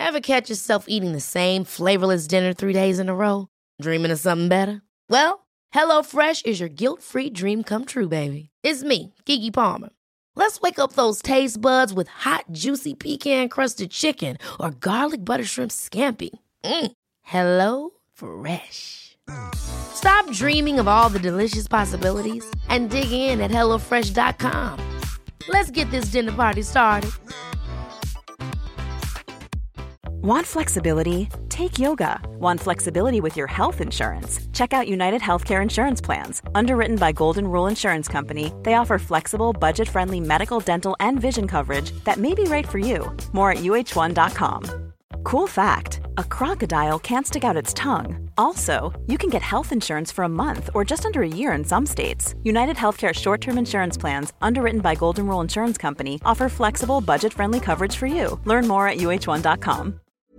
Ever catch yourself eating the same flavorless dinner 3 days in a row? Dreaming of something better? Well, HelloFresh is your guilt-free dream come true, baby. It's me, Keke Palmer. Let's wake up those taste buds with hot, juicy pecan-crusted chicken or garlic butter shrimp scampi. Hello Fresh. Stop dreaming of all the delicious possibilities and dig in at HelloFresh.com. Let's get this dinner party started. Want flexibility? Take yoga. Want flexibility with your health insurance? Check out United Healthcare Insurance Plans. Underwritten by Golden Rule Insurance Company, they offer flexible, budget-friendly medical, dental, and vision coverage that may be right for you. More at uh1.com. Cool fact, a crocodile can't stick out its tongue. Also, you can get health insurance for a month or just under a year in some states. United Healthcare short-term insurance plans, underwritten by Golden Rule Insurance Company, offer flexible, budget-friendly coverage for you. Learn more at uh1.com.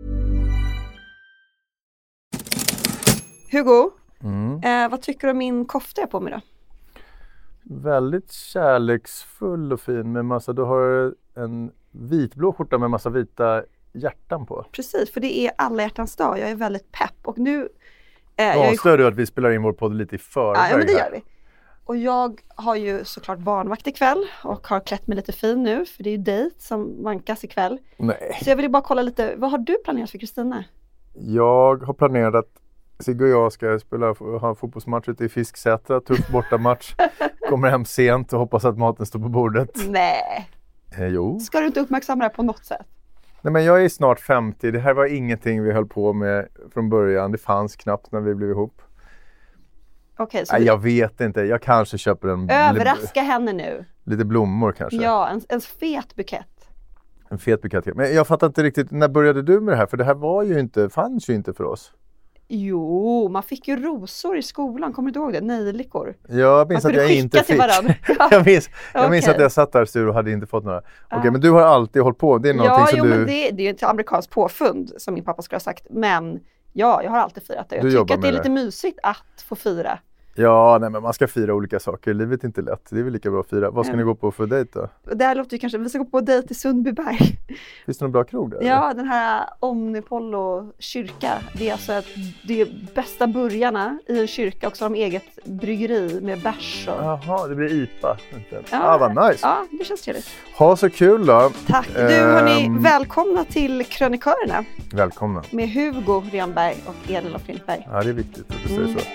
Hugo, vad tycker du om min kofta jag på mig då? Väldigt kärleksfull och fin med massa, du har en vitblå skjorta med massa vita hjärtan på. Precis, för det är alla hjärtans dag. Jag är väldigt pepp och nu... Avslöjar du att vi spelar in vår podd lite i förväg? Ja, men det gör vi. Och jag har ju såklart barnvakt ikväll och har klätt mig lite fin nu, för det är ju dejt som vankas ikväll. Nej. Så jag vill bara kolla lite, vad har du planerat för Kristina? Jag har planerat att Sigge och jag ska ha en fotbollsmatch ute i Fisksätra, tuff bortamatch. Kommer hem sent och hoppas att maten står på bordet. Nej. Jo. Ska du inte uppmärksamma det här på något sätt? Nej, men jag är snart 50. Det här var ingenting vi höll på med från början. Det fanns knappt när vi blev ihop. Okej, så Nej, jag vet inte. Jag kanske köper en... Överraska henne nu. Lite blommor kanske. Ja, en fet bukett. En fet bukett. Men jag fattar inte riktigt, när började du med det här? För det här var ju inte, fanns ju inte för oss. Jo, man fick ju rosor i skolan. Kommer du ihåg det? Nejlikor. Jag minns att jag inte fick. jag minns att jag satt där sur och hade inte fått några. Okej, men du har alltid hållit på. Det är någonting som du... men det är ju ett amerikanskt påfund som min pappa skulle ha sagt. Men ja, jag har alltid firat det. Jag tycker att det är lite mysigt att få fira. Ja, nej, men man ska fira olika saker. Livet är inte lätt. Det är väl lika bra att fira. Vad ska ni gå på för dejt då? Det här låter ju kanske, vi ska gå på dejt i Sundbyberg. Finns det någon bra krog där? Ja, den här Omnipollo kyrka. Det är alltså det är bästa burgarna i en kyrka och så har de eget bryggeri med bärs. Jaha, det blir IPA. Ja, vad nice. Ja, det känns trevligt. Ha så kul då. Tack. Du, hörni, välkomna till Krönikörerna. Välkomna. Med Hugo Renberg och Elin och Flintberg. Ja, det är viktigt att du säger så.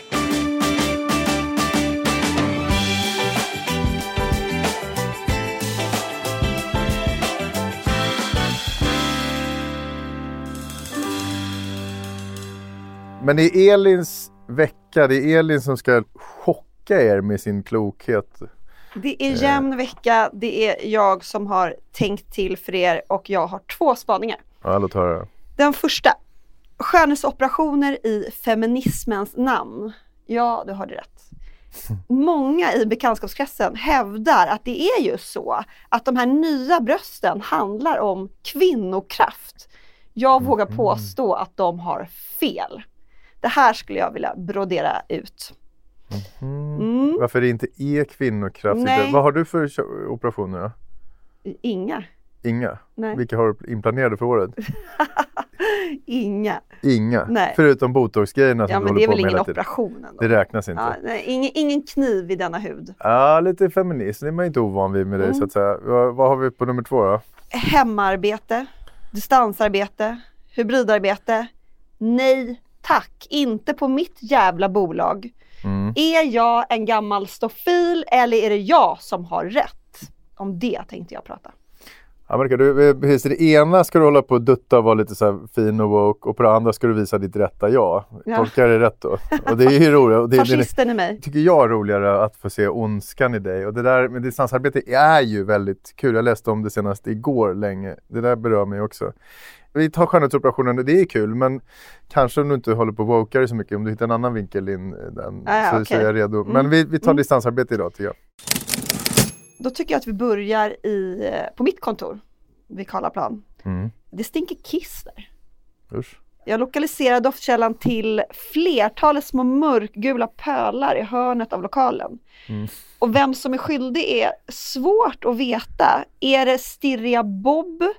Men det är Elins vecka, det är Elin som ska chocka er med sin klokhet. Det är jämn vecka, det är jag som har tänkt till för er och jag har 2 spaningar. Ja, låt höra. Den första, skönhetsoperationer i feminismens namn. Ja, du hörde rätt. Många i bekantskapskretsen hävdar att det är just så att de här nya brösten handlar om kvinnokraft. Jag vågar påstå att de har fel. Det här skulle jag vilja brodera ut. Varför det inte är kvinnokraft? Nej. Vad har du för operationer då? Inga. Inga? Nej. Vilka har du inplanerade för året? Inga. Nej. Förutom botoxgrejerna som ja, du men håller det är på väl med ingen hela tiden. operation ändå. Det räknas inte. Ja, nej, ingen kniv i denna hud. Ja, lite feminist. Det är man inte ovan vid med dig så att säga. Vad har vi på nummer 2 då? Hemarbete, distansarbete, hybridarbete. Nej, tack. Inte på mitt jävla bolag. Är jag en gammal stofil eller är det jag som har rätt? Om det tänkte jag prata. Amerika, precis, det ena ska du hålla på och dutta och vara lite så här fin och woke, och på det andra ska du visa ditt rätta ja. Tolkar det rätt då? Och det är ju roligt. Fascisten i mig. Tycker jag är roligare att få se ondskan i dig. Och det där med distansarbete är ju väldigt kul. Jag läste om det senast igår länge. Det där berör mig också. Vi tar skönhetsoperationen, det är kul, men kanske om du inte håller på och wokar så mycket, om du hittar en annan vinkel in den, så är jag redo. Men vi tar distansarbete idag tycker jag. Då tycker jag att vi börjar på mitt kontor vid Karlaplan. Det stinker kiss där. Usch. Jag lokaliserar doftkällan till flertalet små mörkgula pölar i hörnet av lokalen. Och vem som är skyldig är svårt att veta. Är det Stirriga Bob?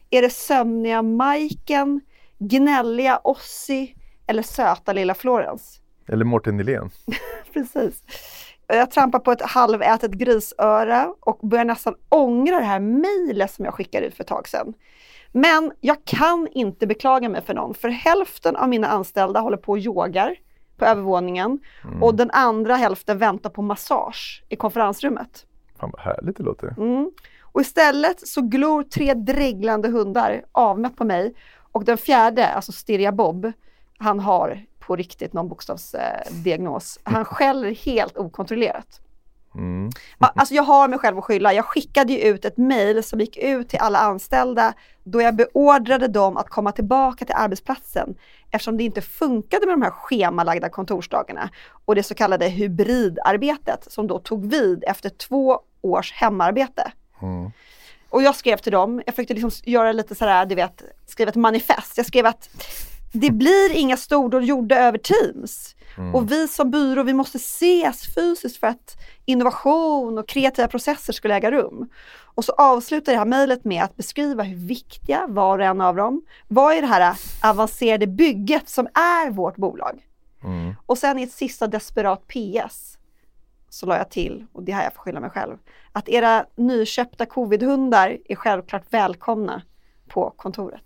Är det sömniga Majken, gnälliga Ossi eller söta lilla Florens? Eller Mårten Nylén. Precis. Jag trampar på ett halvätet grisöra och börjar nästan ångra det här mejlet som jag skickade ut för ett tag sedan. Men jag kan inte beklaga mig för någon, för hälften av mina anställda håller på och yogar på övervåningen och den andra hälften väntar på massage i konferensrummet. Fan vad härligt det låter. Och istället så glor 3 dreglande hundar avmätt på mig och den fjärde, alltså Stirja Bob, han har på riktigt någon bokstavsdiagnos. Han skäller helt okontrollerat. Alltså jag har mig själv att skylla. Jag skickade ju ut ett mejl som gick ut till alla anställda då jag beordrade dem att komma tillbaka till arbetsplatsen eftersom det inte funkade med de här schemalagda kontorsdagarna och det så kallade hybridarbetet som då tog vid efter 2 års hemarbete. Och jag skrev till dem, jag försökte liksom göra lite sådär, du vet, skriva ett manifest. Jag skrev att det blir inga stordåd gjorda över Teams. Och vi som byrå, vi måste ses fysiskt för att innovation och kreativa processer skulle äga rum. Och så avslutar det här mejlet med att beskriva hur viktiga var och en av dem. Vad är det här avancerade bygget som är vårt bolag? Och sen i ett sista desperat PS så la jag till, och det här jag får skylla mig själv, att era nyköpta covid-hundar är självklart välkomna på kontoret.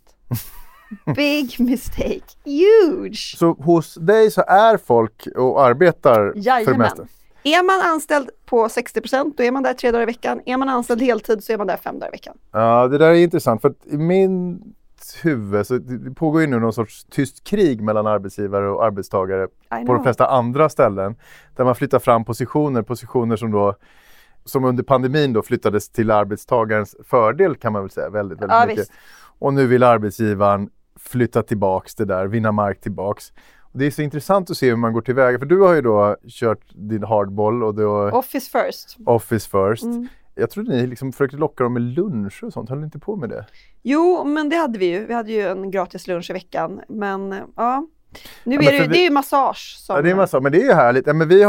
Big mistake. Huge! Så hos dig så är folk och arbetar för det mesta? Är man anställd på 60% då är man där 3 dagar i veckan. Är man anställd heltid så är man där 5 dagar i veckan. Ja, det där är intressant för att i min huvud så det pågår ju nu någon sorts tyst krig mellan arbetsgivare och arbetstagare på de flesta andra ställen. Där man flyttar fram positioner som under pandemin då flyttades till arbetstagarens fördel kan man väl säga väldigt mycket. Visst. Och nu vill arbetsgivaren flytta tillbaks det där, vinna mark tillbaks. Och det är så intressant att se hur man går tillväga. För du har ju då kört din hardball och då... Office first. Jag trodde ni liksom försökte locka dem med lunch och sånt. Höll ni inte på med det? Jo, men det hade vi ju. Vi hade ju en gratis lunch i veckan. Men ja, nu är det är ju massage. Som... Ja, det är massage. Men det är ju härligt. Ja, men vi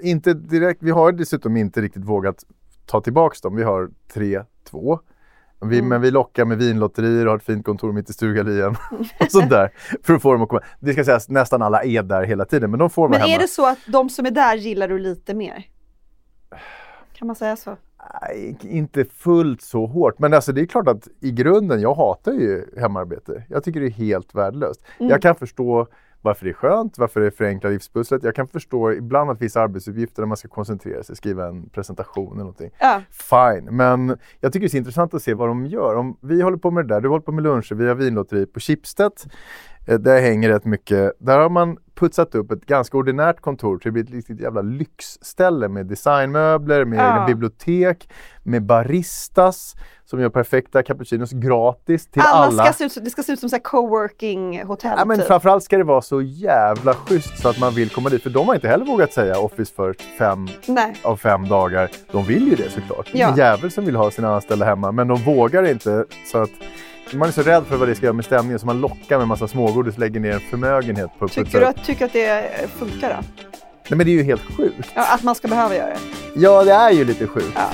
har dessutom inte riktigt vågat ta tillbaks dem. Vi har 3-2. Men vi lockar med vinlotterier och har ett fint kontor mitt i Stugallien och sånt där. För att få dem att komma. Det ska sägas nästan alla är där hela tiden. Men de får men hemma. Är det så att de som är där gillar du lite mer? Kan man säga så? Nej, inte fullt så hårt. Men alltså det är klart att i grunden, jag hatar ju hemarbete. Jag tycker det är helt värdelöst. Jag kan förstå varför det är skönt, varför det förenklar livspusslet. Jag kan förstå ibland att vissa arbetsuppgifter där man ska koncentrera sig, skriva en presentation eller någonting. Fine, men jag tycker det är intressant att se vad de gör. Om vi håller på med det där, du håller på med luncher, vi har vinlotteri på Schibsted. Där hänger rätt mycket. Där har man putsat upp ett ganska ordinärt kontor till ett riktigt jävla lyxställe med designmöbler, med egna bibliotek, med baristas som gör perfekta cappuccinos gratis till alla. Det ska se ut som så här coworking hotell. Ja, men typ. Framförallt ska det vara så jävla schysst så att man vill komma dit. För de har inte heller vågat säga Office first 5 av 5 dagar. De vill ju det såklart. Det är en jävel som vill ha sina anställda hemma. Men de vågar inte så att man är så rädd för vad det ska göra med stämningen så man lockar med en massa smågodis och lägger ner en förmögenhet på. Tycker att det funkar då? Nej, men det är ju helt sjukt. Ja, att man ska behöva göra det. Ja, det är ju lite sjukt. Ja.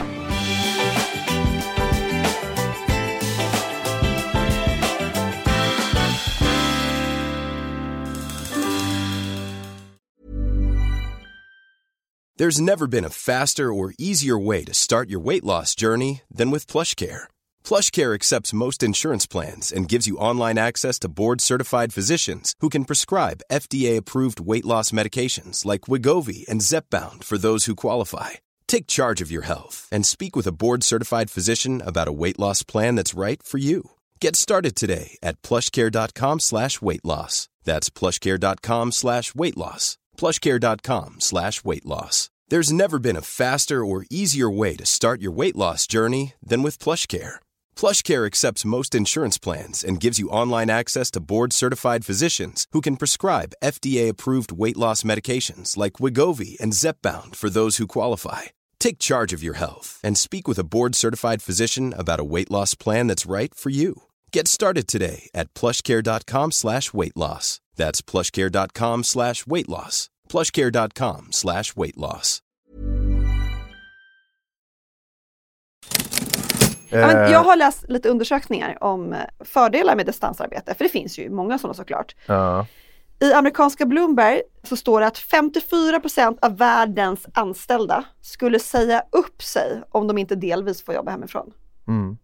There's never been a faster or easier way to start your weight loss journey than with PlushCare. PlushCare accepts most insurance plans and gives you online access to board-certified physicians who can prescribe FDA-approved weight loss medications like Wegovy and Zepbound for those who qualify. Take charge of your health and speak with a board-certified physician about a weight loss plan that's right for you. Get started today at plushcare.com/weightloss. That's plushcare.com/weightloss. plushcare.com/weightloss. There's never been a faster or easier way to start your weight loss journey than with PlushCare. PlushCare accepts most insurance plans and gives you online access to board-certified physicians who can prescribe FDA-approved weight loss medications like Wegovy and Zepbound for those who qualify. Take charge of your health and speak with a board-certified physician about a weight loss plan that's right for you. Get started today at plushcare.com/weightloss. That's plushcare.com/weightloss. plushcare.com/weightloss. Men jag har läst lite undersökningar om fördelar med distansarbete, för det finns ju många sådana såklart. Ja. I amerikanska Bloomberg så står det att 54% av världens anställda skulle säga upp sig om de inte delvis får jobba hemifrån. Mm.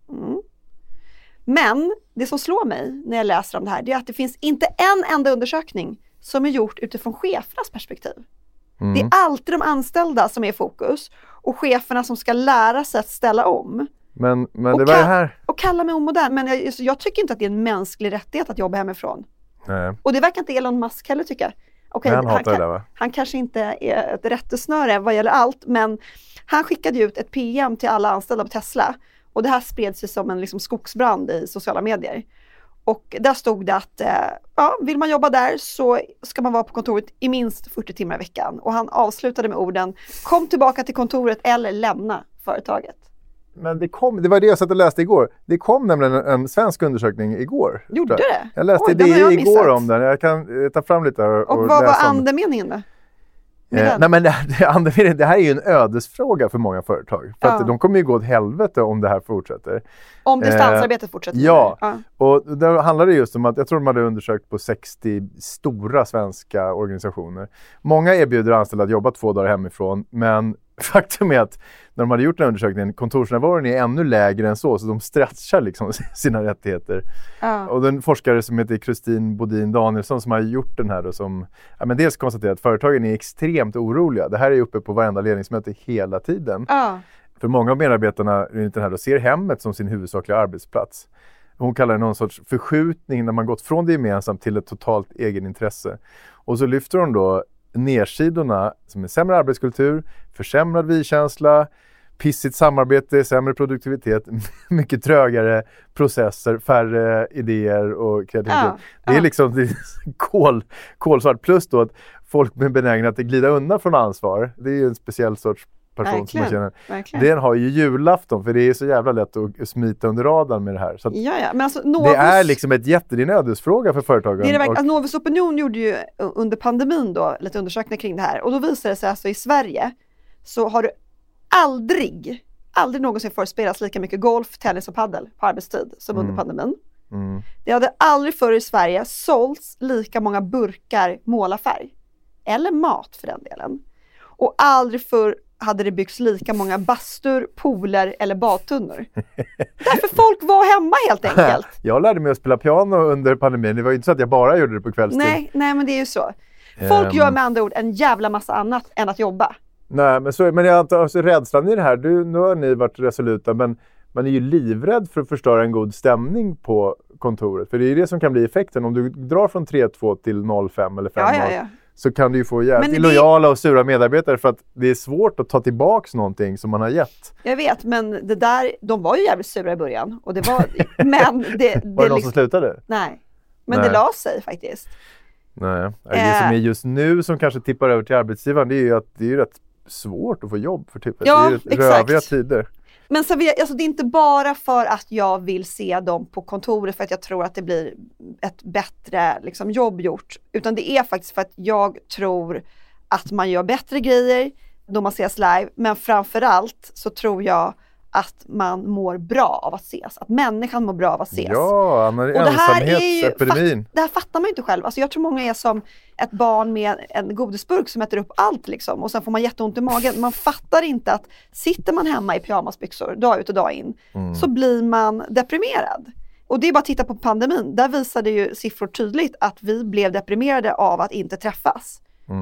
Men det som slår mig när jag läser om det här, det är att det finns inte en enda undersökning som är gjort utifrån chefernas perspektiv. Det är alltid de anställda som är i fokus och cheferna som ska lära sig att ställa om. Men det var det här. Och kalla mig omodern, men jag tycker inte att det är en mänsklig rättighet att jobba hemifrån. Nej. Och det verkar inte Elon Musk heller tycka. Okej, han kanske inte är ett rättesnöre vad gäller allt, men han skickade ut ett PM till alla anställda på Tesla. Och det här spreds sig som en liksom skogsbrand i sociala medier. Och där stod det att vill man jobba där så ska man vara på kontoret i minst 40 timmar i veckan. Och han avslutade med orden: kom tillbaka till kontoret eller lämna företaget. Men det var det jag satt och läste igår. Det kom nämligen en svensk undersökning igår. Gjorde det? Jag läste det igår om den. Jag kan ta fram lite och vad var andemeningen då? Nej, men det här är ju en ödesfråga för många företag. För att de kommer ju gå åt helvete om det här fortsätter. Om distansarbetet fortsätter? Ja, och där handlar det just om att jag tror de hade undersökt på 60 stora svenska organisationer. Många erbjuder anställda att jobba 2 dagar hemifrån, men faktum är att när de hade gjort den här undersökningen, kontorsnärvaron är ännu lägre än så de stretchar liksom sina rättigheter. Och den forskare som heter Kristin Bodin Danielsson som har gjort den här och som dels konstaterar att företagen är extremt oroliga. Det här är uppe på varenda ledningsmöte hela tiden. För många av medarbetarna ser hemmet som sin huvudsakliga arbetsplats. Hon kallar det någon sorts förskjutning när man gått från det gemensamt till ett totalt egenintresse. Och så lyfter hon då nedsidorna som är sämre arbetskultur, försämrad vi-känsla, pissigt samarbete, sämre produktivitet, mycket trögare processer, färre idéer och kreativitet. Det är liksom kolsvart. Plus då att folk med benägenhet att glida undan från ansvar, det är ju en speciell sorts person som man känner. Den har ju julafton, för det är så jävla lätt att smita under radarn med det här. Så att men alltså, det är liksom ett ödesfråga för företagen. Det är Novus Opinion gjorde ju under pandemin då lite undersökningar kring det här. Och då visade det sig alltså i Sverige så har du aldrig någonsin förespelats lika mycket golf, tennis och paddel på arbetstid som under pandemin. Det hade aldrig förr i Sverige sålts lika många burkar målarfärg. Eller mat för den delen. Och aldrig förr hade det byggts lika många bastur, pooler eller badtunnor. Därför folk var hemma helt enkelt. Jag lärde mig att spela piano under pandemin. Det var ju inte så att jag bara gjorde det på kvällstid. Nej, men det är ju så. Folk gör med andra ord en jävla massa annat än att jobba. Nej, men jag antar alltså, rädslan i det här. Nu har ni varit resoluta, men man är ju livrädd för att förstöra en god stämning på kontoret. För det är ju det som kan bli effekten. Om du drar från 3-2 till 0-5 eller 5-0. Så kan du ju få jävligt lojala och sura medarbetare för att det är svårt att ta tillbaks någonting som man har gett. Jag vet, men de var ju jävligt sura i början. Och det var, men var det någon som slutade? Nej, men det la sig faktiskt. Nej, det som är just nu som kanske tippar över till arbetsgivaren, det är ju att det är rätt svårt att få jobb för typ. Ja, det är röviga tider. Men så det är inte bara för att jag vill se dem på kontoret för att jag tror att det blir ett bättre liksom, jobb gjort. Utan det är faktiskt för att jag tror att man gör bättre grejer då man ses live. Men framförallt så tror jag att man mår bra av att ses. Att människan mår bra av att ses. Ja, ensamhetsepidemin. Det här fattar man ju inte själv. Alltså jag tror många är som ett barn med en godisburk som äter upp allt liksom. Och sen får man jätteont i magen. Man fattar inte att sitter man hemma i pyjamasbyxor dag ut och dag in så blir man deprimerad. Och det är bara att titta på pandemin. Där visade ju siffror tydligt att vi blev deprimerade av att inte träffas.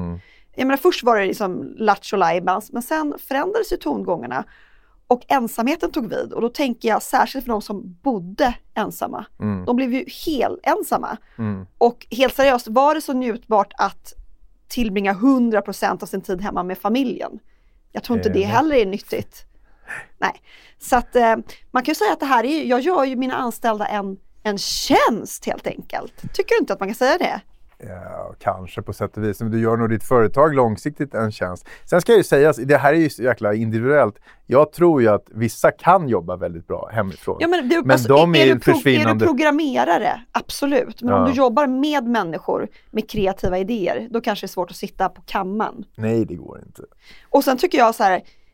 Jag menar, först var det liksom latch och lajbans, men sen förändrades ju tongångarna. Och ensamheten tog vid. Och då tänker jag särskilt för de som bodde ensamma. De blev ju helt ensamma. Och helt seriöst, var det så njutbart att tillbringa 100% av sin tid hemma med familjen? Jag tror inte det heller är nyttigt. Nej. Så att man kan ju säga att det här är, jag gör ju mina anställda en tjänst helt enkelt. Tycker du inte att man kan säga det? Ja, kanske på sätt och vis. Men du gör nog ditt företag långsiktigt en tjänst. Sen ska jag ju säga, det här är ju så jäkla individuellt. Jag tror ju att vissa kan jobba väldigt bra hemifrån. Ja, men alltså, de är försvinnande. Är du programmerare? Absolut. Men om du jobbar med människor med kreativa idéer, då kanske det är svårt att sitta på kammaren. Nej, det går inte. Och sen tycker jag så här,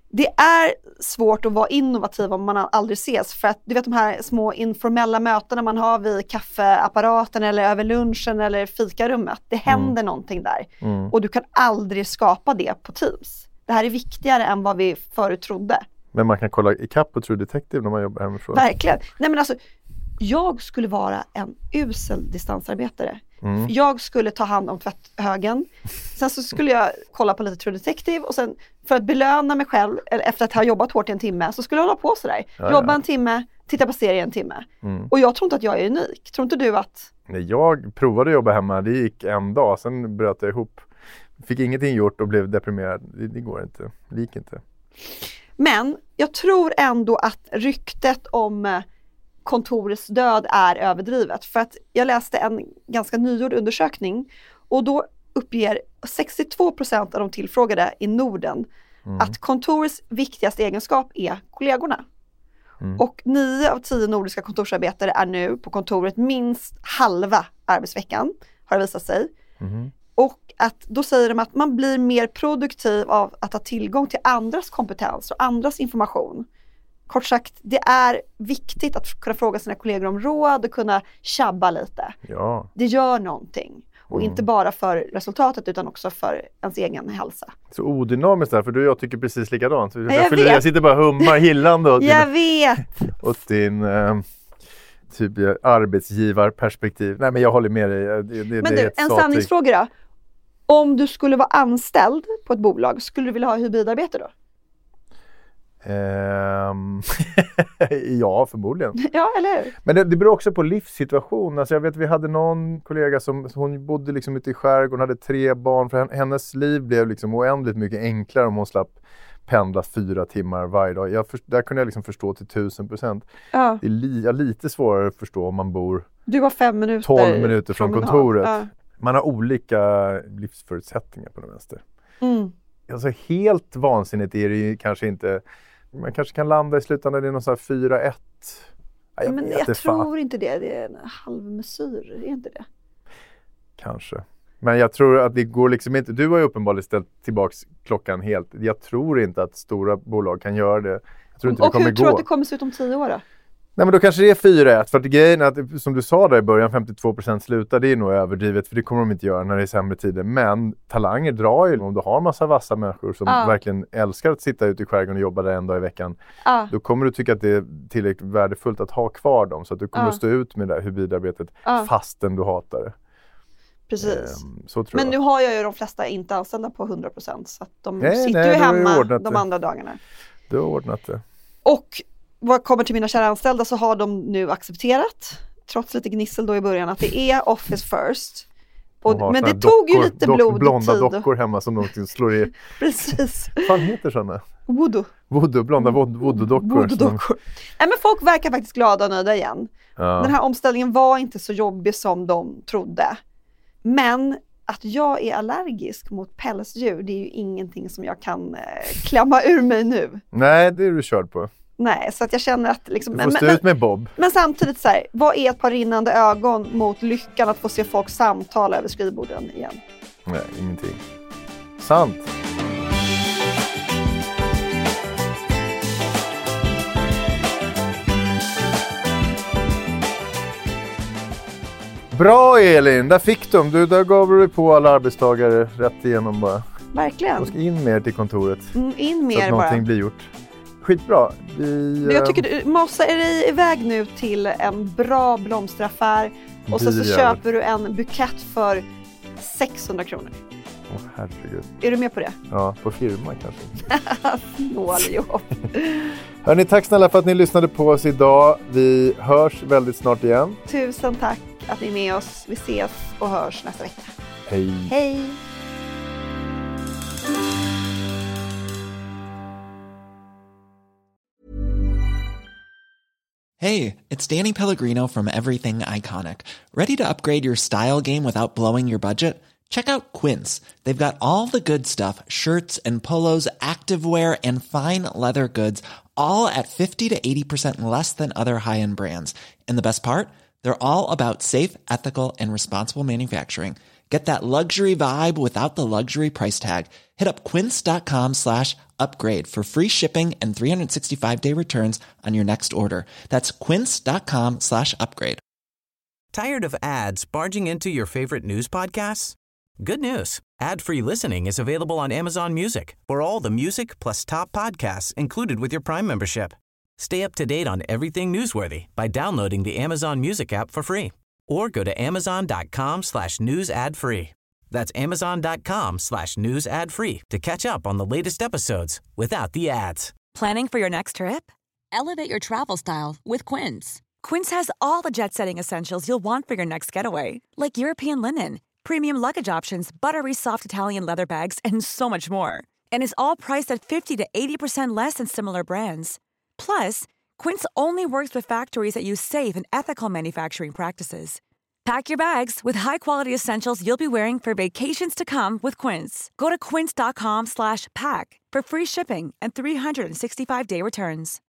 Det är svårt att vara innovativ om man aldrig ses. För att du vet de här små informella mötena man har vid kaffeapparaten eller över lunchen eller fikarummet. Det händer någonting där. Och du kan aldrig skapa det på Teams. Det här är viktigare än vad vi förut trodde. Men man kan kolla ikapp på True Detective när man jobbar hemifrån. Verkligen. Nej men alltså, jag skulle vara en usel distansarbetare. Jag skulle ta hand om tvätthögen. Sen så skulle jag kolla på lite True Detective. Och sen för att belöna mig själv efter att ha jobbat hårt i en timme, så skulle jag hålla på sådär. Jobba en timme, titta på serien en timme. Och jag tror inte att jag är unik. Tror inte du att... Nej, jag provade att jobba hemma. Det gick en dag. Sen bröt jag ihop. Fick ingenting gjort och blev deprimerad. Det går inte. Det gick inte. Men jag tror ändå att ryktet om kontorets död är överdrivet. För att jag läste en ganska nygjord undersökning och då uppger 62% av de tillfrågade i Norden att kontorets viktigaste egenskap är kollegorna. Och 9 av 10 nordiska kontorsarbetare är nu på kontoret minst halva arbetsveckan, har det visat sig. Och att då säger de att man blir mer produktiv av att ha tillgång till andras kompetens och andras information. Kort sagt, det är viktigt att kunna fråga sina kollegor om råd och kunna tjabba lite. Ja. Det gör någonting. Och inte bara för resultatet utan också för ens egen hälsa. Så odynamiskt där, för du och jag tycker precis likadant. Jag sitter bara hummar gillande åt din typ arbetsgivarperspektiv. Nej, men jag håller med dig. Men du, en sanningsfråga då. Om du skulle vara anställd på ett bolag, skulle du vilja ha hybridarbete då? Ja, förmodligen. Ja, eller hur? Men det beror också på livssituation. Alltså jag vet, vi hade någon kollega som hon bodde liksom ute i skärgården, hade 3 barn. För hennes liv blev liksom oändligt mycket enklare om hon slapp pendla 4 timmar varje dag. Där kunde jag liksom förstå till 1000%. Ja. Det är lite svårare att förstå om man bor du var 5 minuter 12 minuter från kontoret. Ja. Man har olika livsförutsättningar på det vänster. Alltså helt vansinnigt är det ju kanske inte. Man kanske kan landa i slutändan i någon sån här 4-1. Men jag tror inte det. Det är en halvmesyr, är inte det? Kanske. Men jag tror att det går liksom inte. Du har ju uppenbarligen ställt tillbaks klockan helt. Jag tror inte att stora bolag kan göra det. Jag tror inte det kommer gå. Och hur tror du att det kommer se ut om 10 år då? Nej, men då kanske det är 4-1. För att grejen är att, som du sa där i början, 52% slutar, det är nog överdrivet. För det kommer de inte göra när det är sämre tider. Men talanger drar ju. Om du har en massa vassa människor som verkligen älskar att sitta ute i skärgården och jobba där en dag i veckan. Då kommer du tycka att det är tillräckligt värdefullt att ha kvar dem. Så att du kommer att stå ut med det här hybridarbetet fastän du hatar det. Precis. Så tror men nu har jag ju de flesta inte anställda på 100%. Så att de sitter ju hemma de andra dagarna. Du har ordnat det. Och vad kommer till mina kära anställda så har de nu accepterat, trots lite gnissel då i början, att det är office first. Men det tog ju lite blod och blonda tid. Dockor hemma som de slår i. Precis. Vad fan heter sådana? Blonda voodoo-dockor. Nej, men folk verkar faktiskt glada och nöjda igen. Ja. Den här omställningen var inte så jobbig som de trodde. Men att jag är allergisk mot pälsdjur, det är ju ingenting som jag kan klämma ur mig nu. Nej, det är du körd på. Nej, så att jag känner att liksom, du får stå ut med Bob. Men samtidigt så här, vad är ett par rinnande ögon mot lyckan att få se folk samtala över skrivborden igen? Nej, ingenting. Sant. Bra Elin, där fick de. Där gav du på alla arbetstagare rätt igenom bara. Verkligen. De ska in mer till kontoret. In mer så att någonting bara. Blir gjort. Skitbra. Jag tycker du mossar dig iväg nu till en bra blomsteraffär och så köper du en bukett för 600 kronor. Herregud. Är du med på det? Ja, på firma kanske. Snåljobb. Hörrni, tack snälla för att ni lyssnade på oss idag. Vi hörs väldigt snart igen. Tusen tack att ni är med oss. Vi ses och hörs nästa vecka. Hej. Hej. Hey, it's Danny Pellegrino from Everything Iconic. Ready to upgrade your style game without blowing your budget? Check out Quince. They've got all the good stuff, shirts and polos, activewear, and fine leather goods, all at 50 to 80% less than other high-end brands. And the best part? They're all about safe, ethical, and responsible manufacturing. Get that luxury vibe without the luxury price tag. Hit up quince.com/upgrade for free shipping and 365-day returns on your next order. That's quince.com/upgrade. Tired of ads barging into your favorite news podcasts? Good news. Ad-free listening is available on Amazon Music for all the music plus top podcasts included with your Prime membership. Stay up to date on everything newsworthy by downloading the Amazon Music app for free or go to amazon.com/news ad free. That's amazon.com/news ad free to catch up on the latest episodes without the ads. Planning for your next trip? Elevate your travel style with Quince. Quince has all the jet-setting essentials you'll want for your next getaway, like European linen, premium luggage options, buttery soft Italian leather bags, and so much more. And is all priced at 50 to 80% less than similar brands. Plus, Quince only works with factories that use safe and ethical manufacturing practices. Pack your bags with high-quality essentials you'll be wearing for vacations to come with Quince. Go to quince.com/pack for free shipping and 365-day returns.